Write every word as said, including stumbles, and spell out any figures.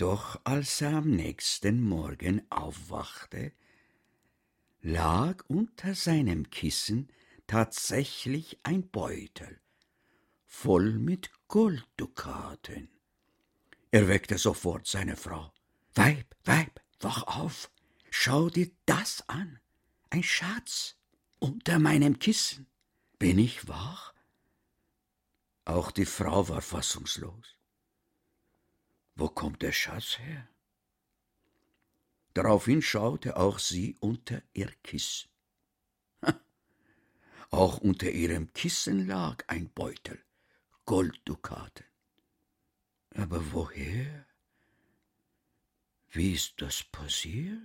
Doch als er am nächsten Morgen aufwachte, lag unter seinem Kissen tatsächlich ein Beutel voll mit Golddukaten. Er weckte sofort seine Frau. »Weib, Weib, wach auf! Schau dir das an! Ein Schatz unter meinem Kissen! Bin ich wach?« Auch die Frau war fassungslos. »Wo kommt der Schatz her?« Daraufhin schaute auch sie unter ihr Kissen. Auch unter ihrem Kissen lag ein Beutel, Golddukaten. Aber woher? Wie ist das passiert?